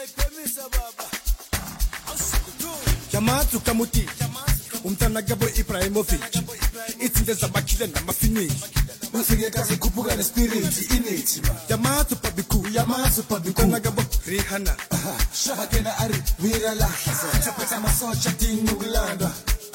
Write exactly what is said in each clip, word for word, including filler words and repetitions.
Jamatu Kamuti, Umtanagabo Ibrahimovic, it's in the Zabakila Namafini. Usigekasi kupuga na spirit in it. Jamatu Pabiku, Yamasu Pabiku, Nagabo, Rihanna, Shahakena Ari, Virala, Chapata Masocha Tinugulanda.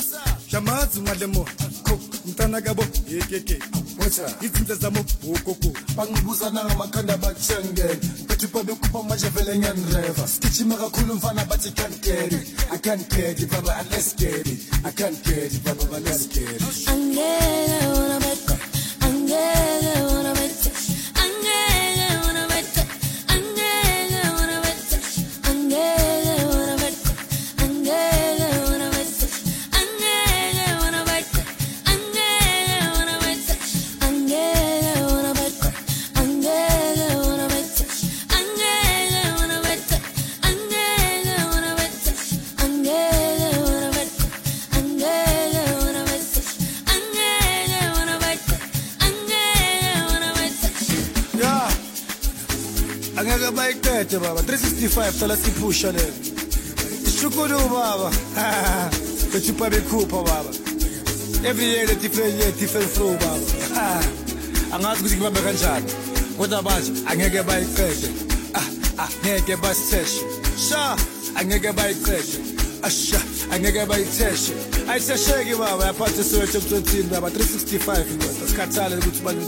Jamatu Mademo, Cook, Umtanagabo, Yeke, what's that? It's in the Zamo, Ukoko, Panguzana Makanda Bachangen, but you probably put my javelin and river. Stitchimaka Kulumfana, but you can't get it. I can't get it, Baba, and let's get it. I can't get it, Baba, and let's get it. I'm gay, I wanna make it. I'm gay, I wanna make it. I'm gay, I wanna make it. I'm gay, I wanna make it. I'm gay, I wanna make it. I'm gay, I wanna make it. I'm gay, I wanna make it. I'm gay, I wanna make it. I'm gay, I wanna make it. I'm gay, I wanna make it. I'm gay, I wanna make it. I'm gay, I wanna make it. I'm gay, I wanna make it. I'm gay, I wanna make it. I'm gay, I wanna make it. I'm gay, I wanna make it. Yeah, I'm gonna buy that, Baba. three sixty-five, tell us to push on it. Shukuru, Baba. But you probably cool, Baba. Every year, the different year, different flow, Baba. I'm not going to give a shot. What about you? I'm gonna buy that. Ah, ah, I'm gonna get by session. Sha, I'm gonna buy that. Asha, I'm gonna buy session. I say, Shaggy, Baba. I part the search of twenty, Baba. three sixty-five, that's Katala, good man.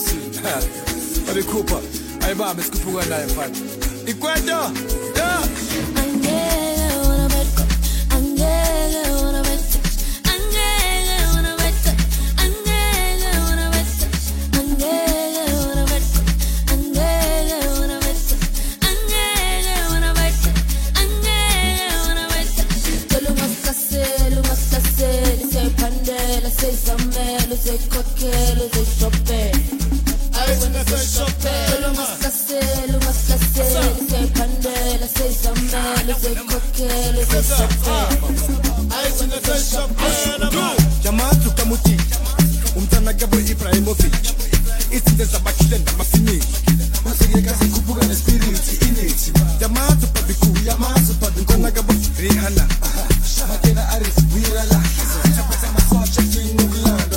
Bobby Cooper, I bam, it's Kupuga Life. Equator, yeah. I'm gay, I wanna make it. I'm gay, I wanna make it. I'm gay, I wanna make it. I'm gay, I wanna make it. I'm gay, I wanna make it. I'm gay, I wanna make it. I'm gay, I wanna make it. I'm gay, I wanna make it. Tell you what's I say, you must say, you say Pandela, say Samel, you say Cocktail, you say Chopin. I wanna say Chopin. You must say, you must say, you say Pandela, say Samel, you say Cocktail, you say Chopin. I wanna say Chopin. Jamatu Kamuti, Umtanagabo Ibrahimovic, it's in the Zabakila Namafini. Usigekasi kupuga na spirit in it. Jamatu Pabiku, Yamasu Pabiku, Nagabo, Rihanna, Shahakena Ari, Virala, Chapata Masocha Tinugulanda.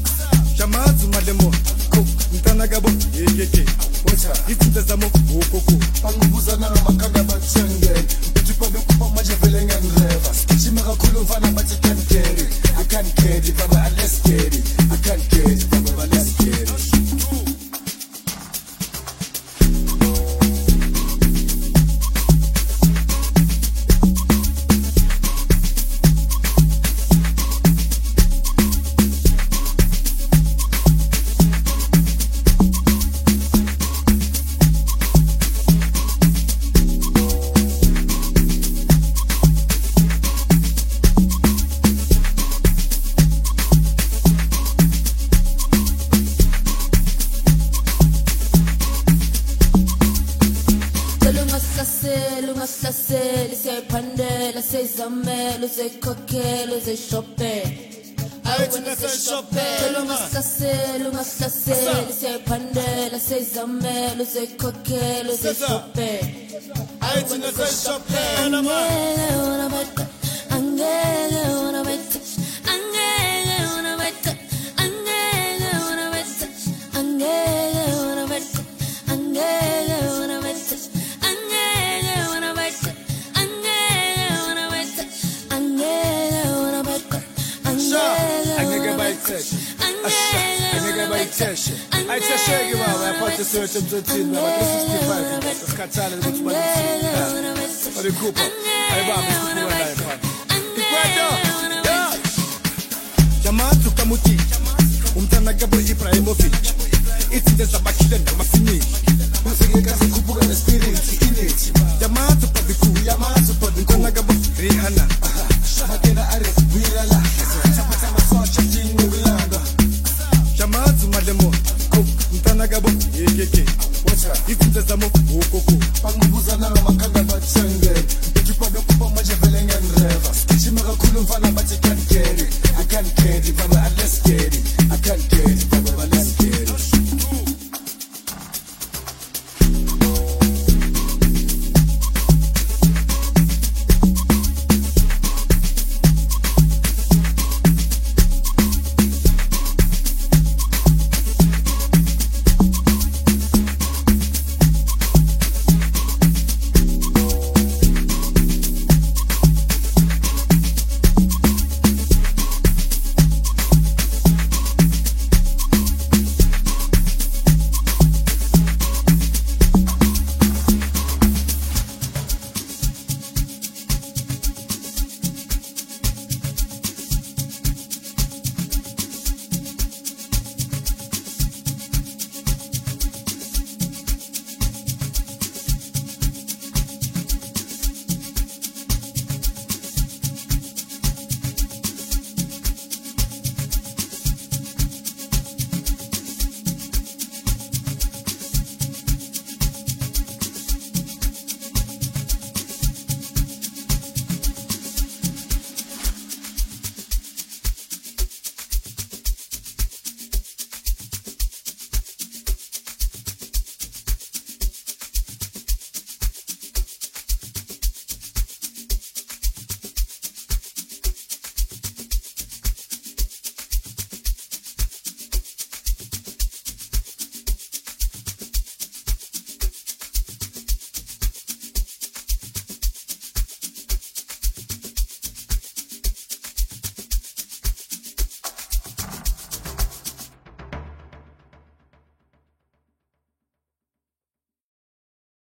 Jamatu Mademo, Cook, Umtanagabo, Yeke, what's that? It's in the Zamo, Ukoko, Panguzana Makanda Bachangen, but you probably put my javelin and river. Stitchimaka Kulumfana, but you can't get it. I can't get it, Baba, and let's get it. I can't get it, Baba, and let's get it. Say Samel, say Cocktail, say Chopin. I wanna say Chopin. Tell you must say, you must say, say Pandela, say Samel, say Cocktail, say Chopin. I wanna say Chopin. I'm gay, I wanna make it. I'm gay, I wanna make it. I'm gay, I wanna make it. I'm gay, I wanna make it. I'm gay, I wanna make it. I'm gay, I wanna make it. I'm gay, I wanna make it. I'm gay, I wanna make it. I'm gay, I wanna make it. I'm gay, I wanna make it. I'm gay, I wanna make it. I just show you how I put the search of twenty, Baba, three sixty-five, that's Katala, good man. Bobby Cooper, I bam, it's Kupuga Life. Equator, yeah. Jamatu Kamuti, Umtanagabo Ibrahimovic, it's in the Zabakila Namafini. Usigekasi kupuga na spirit in it. Jamatu Pabiku, Yamasu Pabiku, Nagabo, Rihanna, Shahakena Ari, Virala, Chapata Masocha Tinugulanda. Jamatu Mademo, Cook, Umtanagabo, Yeke, what's that? It's in the Zamo, Ukoko, Panguzana Makanda.